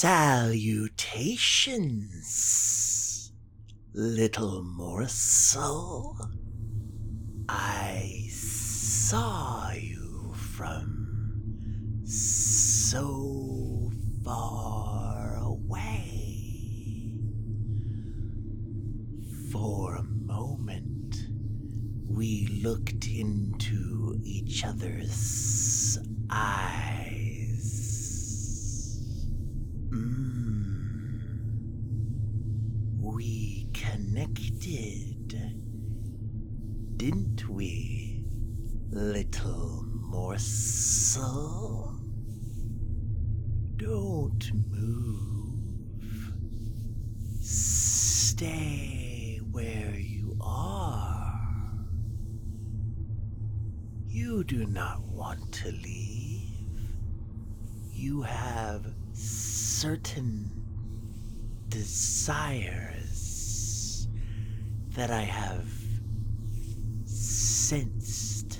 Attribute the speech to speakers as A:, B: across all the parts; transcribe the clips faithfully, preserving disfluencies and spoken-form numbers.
A: Salutations, little morsel. I saw you from so far away. For a moment, we looked into each other's eyes. Mm. We connected, didn't we, little morsel? Don't move. Stay where you are. You do not want to leave. You have certain desires that I have sensed.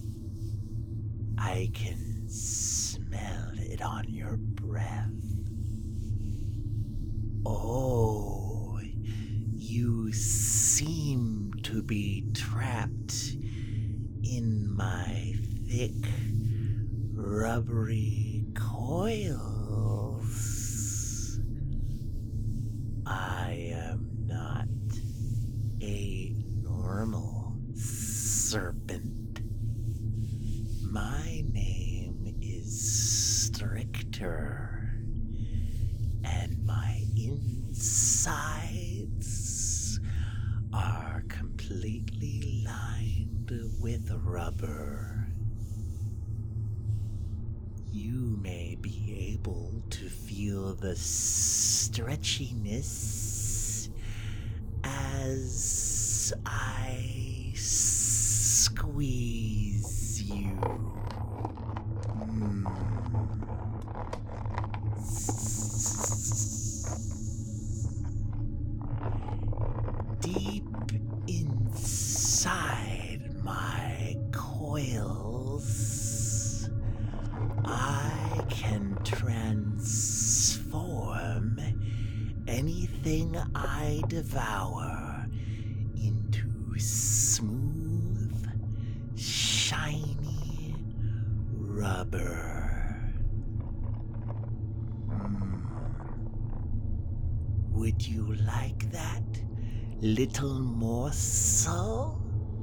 A: I can smell it on your breath. Oh, you seem to be trapped in my thick, rubbery coils. I am not a normal serpent. My name is Stricter, and my insides are completely lined with rubber. You may be able to feel the stretchiness as I squeeze you. Mm. Deep inside my coils, I can transform anything I devour into smooth, shiny rubber. Mm. Would you like that, little morsel?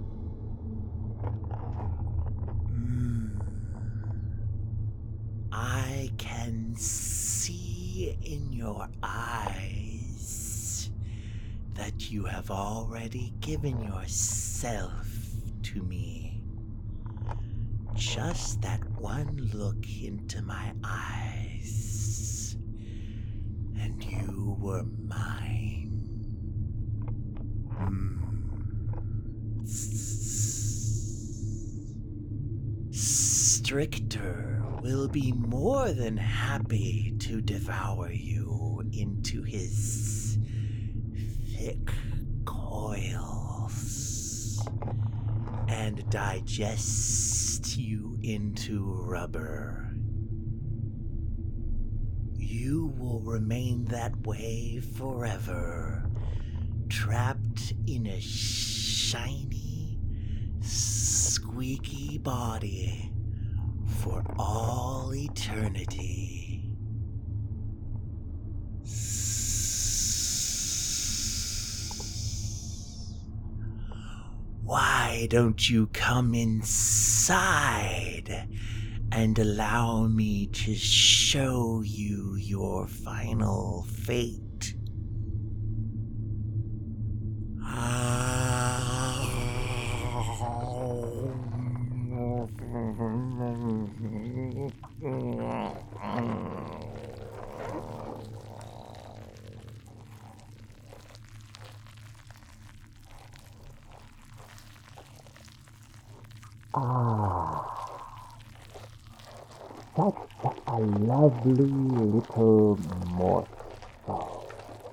A: Mm. I can see in your eyes that you have already given yourself to me. Just that one look into my eyes, and you were mine. Mm. Stricter will be more than happy to devour you into his thick coils and digest you into rubber. You will remain that way forever, trapped in a shiny, squeaky body for all eternity. Why don't you come inside and allow me to show you your final fate?
B: Ah, such a lovely little morsel.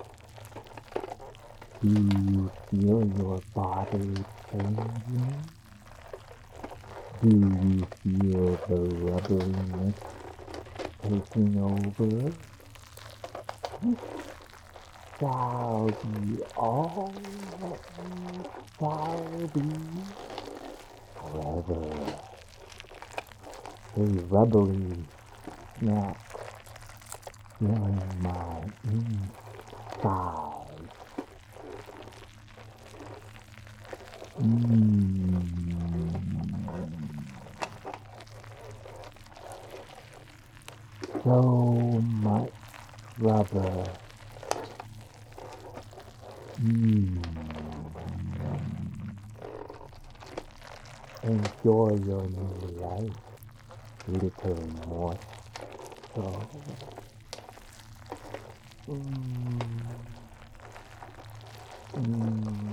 B: Do you feel your body changing? Do you feel the rubberiness taking over? shall be all that you shall be forever. A rubbery snack filling my inside. Mm. So much rubber. Mm. Enjoy your new life, little morsel. Mm. Mm.